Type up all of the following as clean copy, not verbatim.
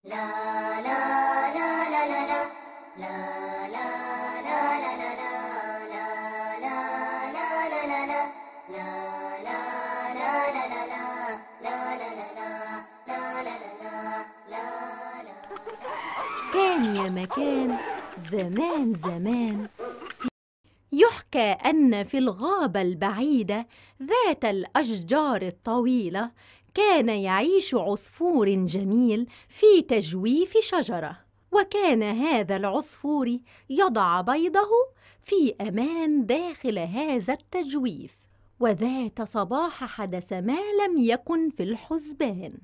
كان يا مكان زمان زمان يحكى أن في الغابة البعيدة ذات الأشجار الطويلة كان يعيش عصفور جميل في تجويف شجرة، وكان هذا العصفور يضع بيضه في أمان داخل هذا التجويف. وذات صباح حدث ما لم يكن في الحسبان.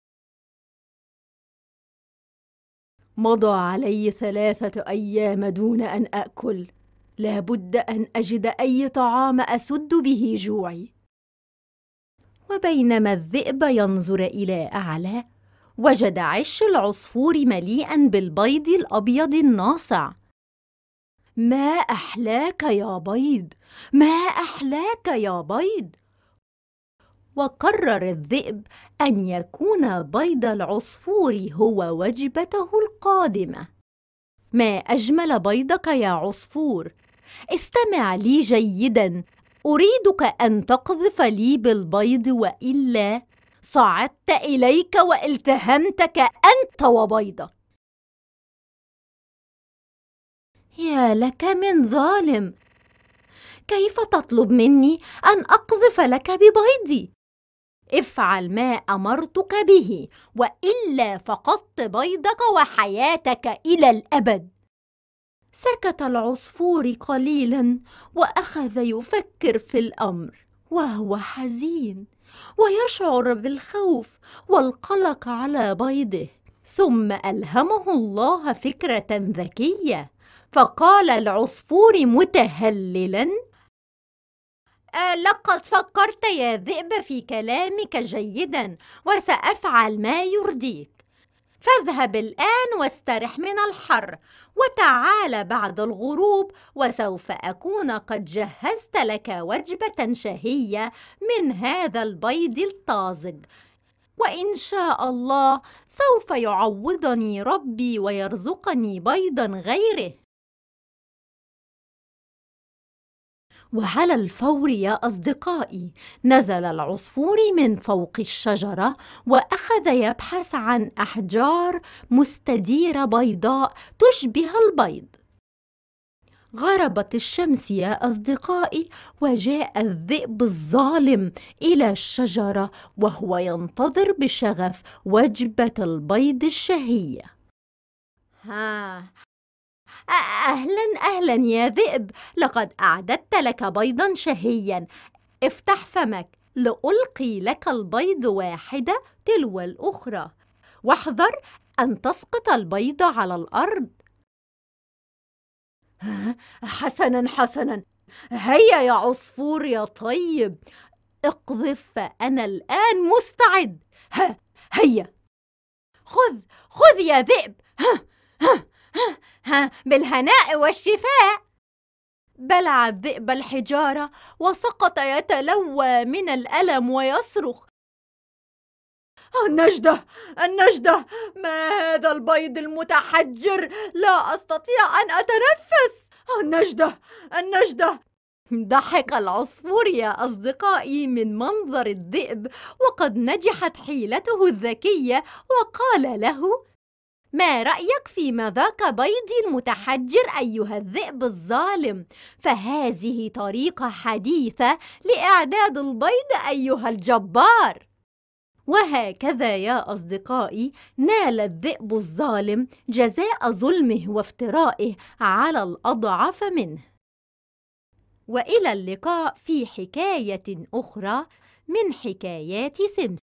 مضى علي 3 أيام دون أن أكل، لا بد أن أجد أي طعام أسد به جوعي. وبينما الذئب ينظر إلى أعلى، وجد عش العصفور مليئاً بالبيض الأبيض الناصع. ما أحلاك يا بيض، ما أحلاك يا بيض. وقرر الذئب أن يكون بيض العصفور هو وجبته القادمة. ما أجمل بيضك يا عصفور، استمع لي جيداً، أريدك أن تقذف لي بالبيض، وإلا صعدت إليك والتهمتك أنت وبيضك. يا لك من ظالم، كيف تطلب مني أن أقذف لك ببيضي؟ افعل ما أمرتك به، وإلا فقدت بيضك وحياتك إلى الأبد. سكت العصفور قليلاً وأخذ يفكر في الأمر، وهو حزين ويشعر بالخوف والقلق على بيضه. ثم ألهمه الله فكرة ذكية، فقال العصفور متهللاً: لقد فكرت يا ذئب في كلامك جيداً، وسأفعل ما يرضيك. فاذهب الآن واسترح من الحر، وتعال بعد الغروب، وسوف أكون قد جهزت لك وجبة شهية من هذا البيض الطازج، وإن شاء الله سوف يعوضني ربي ويرزقني بيضاً غيره. وعلى الفور يا أصدقائي نزل العصفور من فوق الشجرة، وأخذ يبحث عن أحجار مستديرة بيضاء تشبه البيض. غربت الشمس يا أصدقائي، وجاء الذئب الظالم إلى الشجرة وهو ينتظر بشغف وجبة البيض الشهية. أهلاً أهلاً يا ذئب، لقد أعددت لك بيضاً شهياً. افتح فمك لألقي لك البيض واحدة تلو الأخرى، واحذر أن تسقط البيض على الأرض. حسناً حسناً، هيا يا عصفور يا طيب، اقذف فأنا الآن مستعد. هيا، خذ يا ذئب. بالهناء والشفاء. بلع الذئب الحجارة وسقط يتلوى من الألم ويصرخ: النجدة، النجدة، ما هذا البيض المتحجر؟ لا أستطيع أن أتنفس. النجدة، النجدة. ضحك العصفور يا أصدقائي من منظر الذئب، وقد نجحت حيلته الذكية، وقال له: ما رأيك في مذاق بيضي المتحجر أيها الذئب الظالم؟ فهذه طريقة حديثة لإعداد البيض أيها الجبار. وهكذا يا أصدقائي نال الذئب الظالم جزاء ظلمه وافترائه على الأضعف منه. وإلى اللقاء في حكاية أخرى من حكايات سمسم.